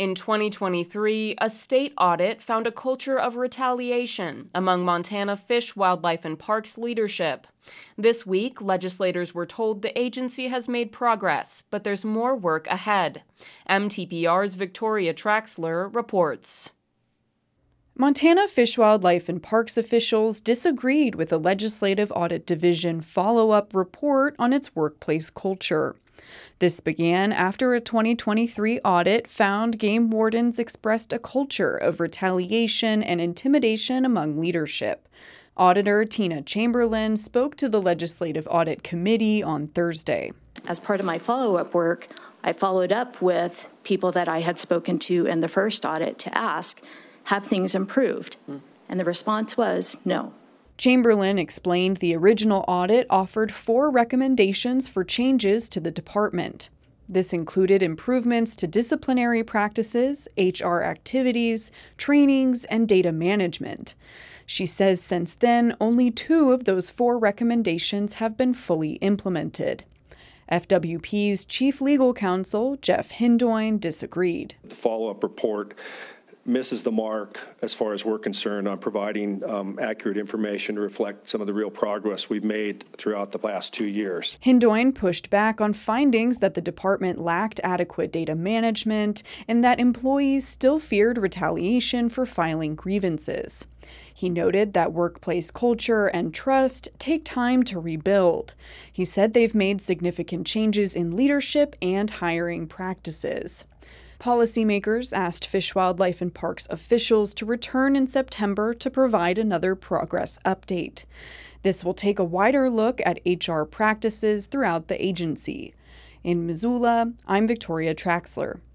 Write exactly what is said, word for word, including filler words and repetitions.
In twenty twenty-three, a state audit found a culture of retaliation among Montana Fish, Wildlife, and Parks leadership. This week, legislators were told the agency has made progress, but there's more work ahead. M T P R's Victoria Traxler reports. Montana Fish, Wildlife, and Parks officials disagreed with the Legislative Audit Division follow-up report on its workplace culture. This began after a twenty twenty-three audit found game wardens expressed a culture of retaliation and intimidation among leadership. Auditor Tina Chamberlain spoke to the Legislative Audit Committee on Thursday. As part of my follow-up work, I followed up with people that I had spoken to in the first audit to ask, have things improved? And the response was no. Chamberlain explained the original audit offered four recommendations for changes to the department. This included improvements to disciplinary practices, H R activities, trainings, and data management. She says since then, only two of those four recommendations have been fully implemented. F W P's chief legal counsel, Jeff Hindoin, disagreed. The follow-up report misses the mark as far as we're concerned on providing um, accurate information to reflect some of the real progress we've made throughout the last two years. Hindoin pushed back on findings that the department lacked adequate data management and that employees still feared retaliation for filing grievances. He noted that workplace culture and trust take time to rebuild. He said they've made significant changes in leadership and hiring practices. Policymakers asked Fish, Wildlife, and Parks officials to return in September to provide another progress update. This will take a wider look at H R practices throughout the agency. In Missoula, I'm Victoria Traxler.